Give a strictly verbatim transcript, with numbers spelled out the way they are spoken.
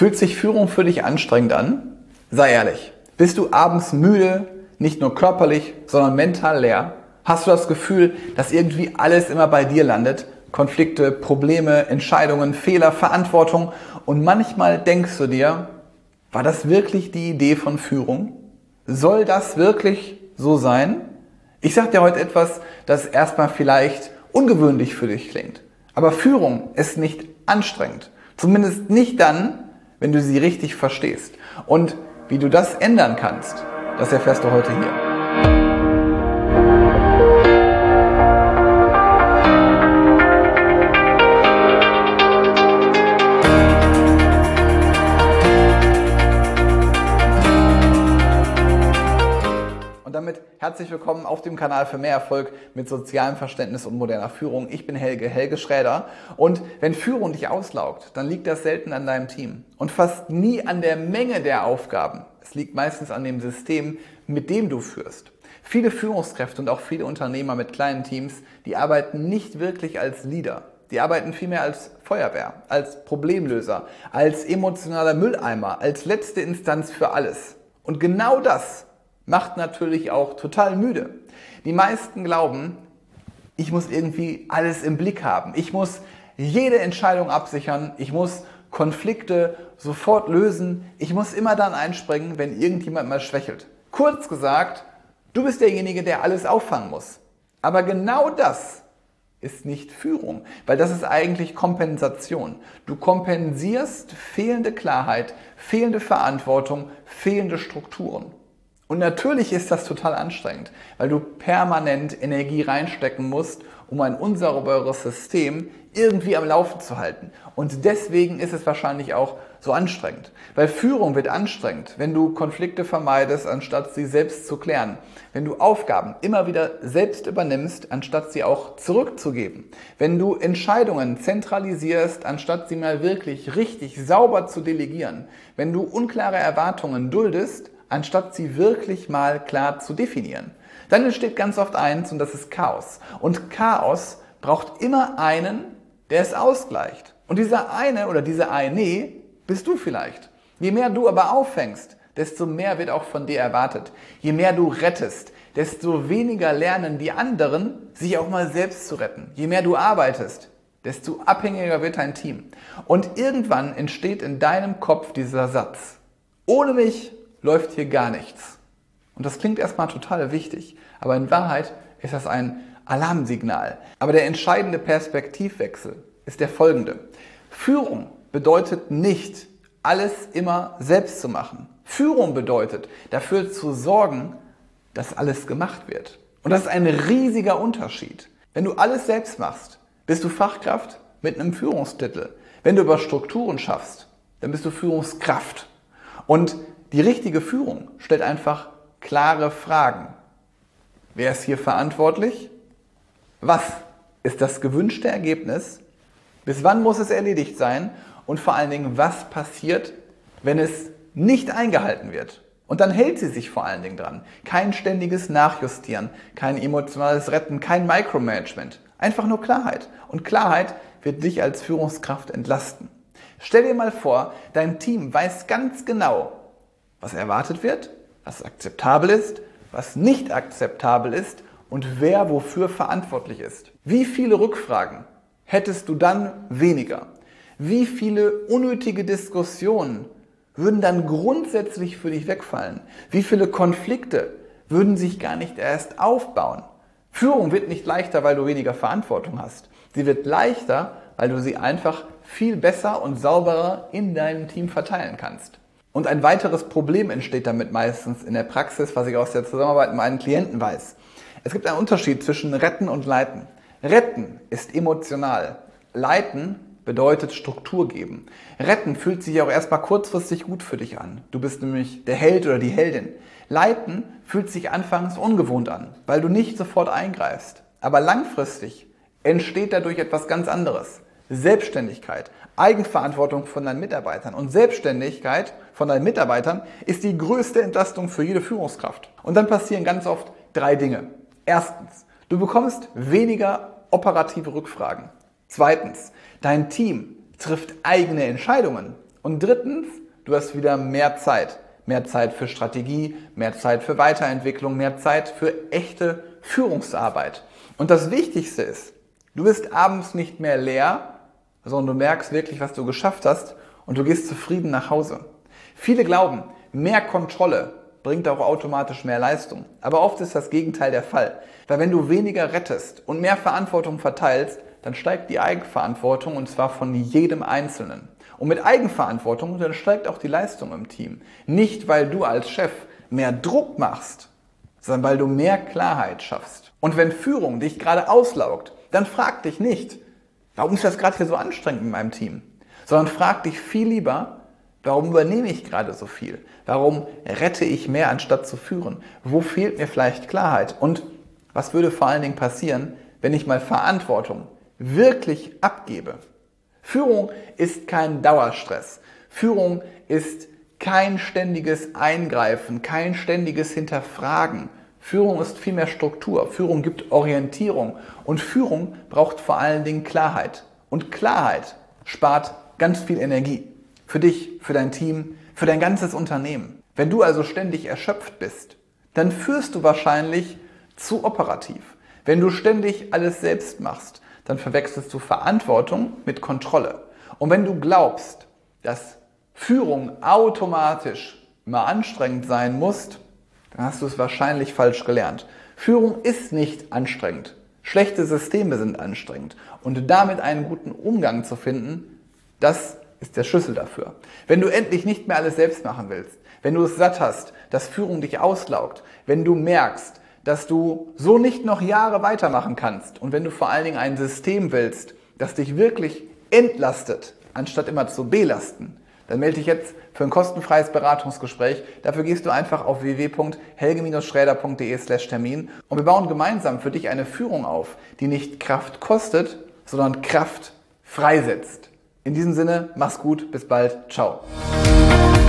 Fühlt sich Führung für dich anstrengend an? Sei ehrlich. Bist du abends müde, nicht nur körperlich, sondern mental leer? Hast du das Gefühl, dass irgendwie alles immer bei dir landet? Konflikte, Probleme, Entscheidungen, Fehler, Verantwortung. Und manchmal denkst du dir, war das wirklich die Idee von Führung? Soll das wirklich so sein? Ich sage dir heute etwas, das erstmal vielleicht ungewöhnlich für dich klingt. Aber Führung ist nicht anstrengend. Zumindest nicht dann, wenn du sie richtig verstehst. Und wie du das ändern kannst, das erfährst du heute hier. Und damit herzlich willkommen auf dem Kanal für mehr Erfolg mit sozialem Verständnis und moderner Führung. Ich bin Helge, Helge Schräder. Und wenn Führung dich auslaugt, dann liegt das selten an deinem Team und fast nie an der Menge der Aufgaben. Es liegt meistens an dem System, mit dem du führst. Viele Führungskräfte und auch viele Unternehmer mit kleinen Teams, die arbeiten nicht wirklich als Leader. Die arbeiten vielmehr als Feuerwehr, als Problemlöser, als emotionaler Mülleimer, als letzte Instanz für alles. Und genau das macht natürlich auch total müde. Die meisten glauben, ich muss irgendwie alles im Blick haben. Ich muss jede Entscheidung absichern. Ich muss Konflikte sofort lösen. Ich muss immer dann einspringen, wenn irgendjemand mal schwächelt. Kurz gesagt, du bist derjenige, der alles auffangen muss. Aber genau das ist nicht Führung, weil das ist eigentlich Kompensation. Du kompensierst fehlende Klarheit, fehlende Verantwortung, fehlende Strukturen. Und natürlich ist das total anstrengend, weil du permanent Energie reinstecken musst, um ein unsauberes System irgendwie am Laufen zu halten. Und deswegen ist es wahrscheinlich auch so anstrengend. Weil Führung wird anstrengend, wenn du Konflikte vermeidest, anstatt sie selbst zu klären. Wenn du Aufgaben immer wieder selbst übernimmst, anstatt sie auch zurückzugeben. Wenn du Entscheidungen zentralisierst, anstatt sie mal wirklich richtig sauber zu delegieren. Wenn du unklare Erwartungen duldest, anstatt sie wirklich mal klar zu definieren. Dann entsteht ganz oft eins und das ist Chaos. Und Chaos braucht immer einen, der es ausgleicht. Und dieser eine oder diese eine bist du vielleicht. Je mehr du aber auffängst, desto mehr wird auch von dir erwartet. Je mehr du rettest, desto weniger lernen die anderen, sich auch mal selbst zu retten. Je mehr du arbeitest, desto abhängiger wird dein Team. Und irgendwann entsteht in deinem Kopf dieser Satz: Ohne mich läuft hier gar nichts. Und das klingt erstmal total wichtig, aber in Wahrheit ist das ein Alarmsignal. Aber der entscheidende Perspektivwechsel ist der folgende. Führung bedeutet nicht, alles immer selbst zu machen. Führung bedeutet, dafür zu sorgen, dass alles gemacht wird. Und das ist ein riesiger Unterschied. Wenn du alles selbst machst, bist du Fachkraft mit einem Führungstitel. Wenn du über Strukturen schaffst, dann bist du Führungskraft. Und die richtige Führung stellt einfach klare Fragen. Wer ist hier verantwortlich? Was ist das gewünschte Ergebnis? Bis wann muss es erledigt sein? Und vor allen Dingen, was passiert, wenn es nicht eingehalten wird? Und dann hält sie sich vor allen Dingen dran. Kein ständiges Nachjustieren, kein emotionales Retten, kein Micromanagement. Einfach nur Klarheit. Und Klarheit wird dich als Führungskraft entlasten. Stell dir mal vor, dein Team weiß ganz genau, was erwartet wird, was akzeptabel ist, was nicht akzeptabel ist und wer wofür verantwortlich ist. Wie viele Rückfragen hättest du dann weniger? Wie viele unnötige Diskussionen würden dann grundsätzlich für dich wegfallen? Wie viele Konflikte würden sich gar nicht erst aufbauen? Führung wird nicht leichter, weil du weniger Verantwortung hast. Sie wird leichter, weil du sie einfach viel besser und sauberer in deinem Team verteilen kannst. Und ein weiteres Problem entsteht damit meistens in der Praxis, was ich aus der Zusammenarbeit mit meinen Klienten weiß. Es gibt einen Unterschied zwischen Retten und Leiten. Retten ist emotional. Leiten bedeutet Struktur geben. Retten fühlt sich auch erstmal kurzfristig gut für dich an. Du bist nämlich der Held oder die Heldin. Leiten fühlt sich anfangs ungewohnt an, weil du nicht sofort eingreifst. Aber langfristig entsteht dadurch etwas ganz anderes. Selbstständigkeit, Eigenverantwortung von deinen Mitarbeitern. Und Selbstständigkeit von deinen Mitarbeitern ist die größte Entlastung für jede Führungskraft. Und dann passieren ganz oft drei Dinge. Erstens, du bekommst weniger operative Rückfragen. Zweitens, dein Team trifft eigene Entscheidungen. Und drittens, du hast wieder mehr Zeit. Mehr Zeit für Strategie, mehr Zeit für Weiterentwicklung, mehr Zeit für echte Führungsarbeit. Und das Wichtigste ist, du bist abends nicht mehr leer, sondern du merkst wirklich, was du geschafft hast und du gehst zufrieden nach Hause. Viele glauben, mehr Kontrolle bringt auch automatisch mehr Leistung. Aber oft ist das Gegenteil der Fall. Weil wenn du weniger rettest und mehr Verantwortung verteilst, dann steigt die Eigenverantwortung und zwar von jedem Einzelnen. Und mit Eigenverantwortung, dann steigt auch die Leistung im Team. Nicht, weil du als Chef mehr Druck machst, sondern weil du mehr Klarheit schaffst. Und wenn Führung dich gerade auslaugt, dann frag dich nicht, warum ist das gerade hier so anstrengend in meinem Team? Sondern frag dich viel lieber, warum übernehme ich gerade so viel? Warum rette ich mehr, anstatt zu führen? Wo fehlt mir vielleicht Klarheit? Und was würde vor allen Dingen passieren, wenn ich mal Verantwortung wirklich abgebe? Führung ist kein Dauerstress. Führung ist kein ständiges Eingreifen, kein ständiges Hinterfragen. Führung ist vielmehr Struktur. Führung gibt Orientierung. Und Führung braucht vor allen Dingen Klarheit. Und Klarheit spart ganz viel Energie. Für dich, für dein Team, für dein ganzes Unternehmen. Wenn du also ständig erschöpft bist, dann führst du wahrscheinlich zu operativ. Wenn du ständig alles selbst machst, dann verwechselst du Verantwortung mit Kontrolle. Und wenn du glaubst, dass Führung automatisch immer anstrengend sein muss, dann hast du es wahrscheinlich falsch gelernt. Führung ist nicht anstrengend. Schlechte Systeme sind anstrengend. Und damit einen guten Umgang zu finden, das ist der Schlüssel dafür. Wenn du endlich nicht mehr alles selbst machen willst, wenn du es satt hast, dass Führung dich auslaugt, wenn du merkst, dass du so nicht noch Jahre weitermachen kannst und wenn du vor allen Dingen ein System willst, das dich wirklich entlastet, anstatt immer zu belasten, dann melde dich jetzt für ein kostenfreies Beratungsgespräch. Dafür gehst du einfach auf w w w punkt helge Bindestrich schräder punkt de slash Termin und wir bauen gemeinsam für dich eine Führung auf, die nicht Kraft kostet, sondern Kraft freisetzt. In diesem Sinne, mach's gut, bis bald, ciao.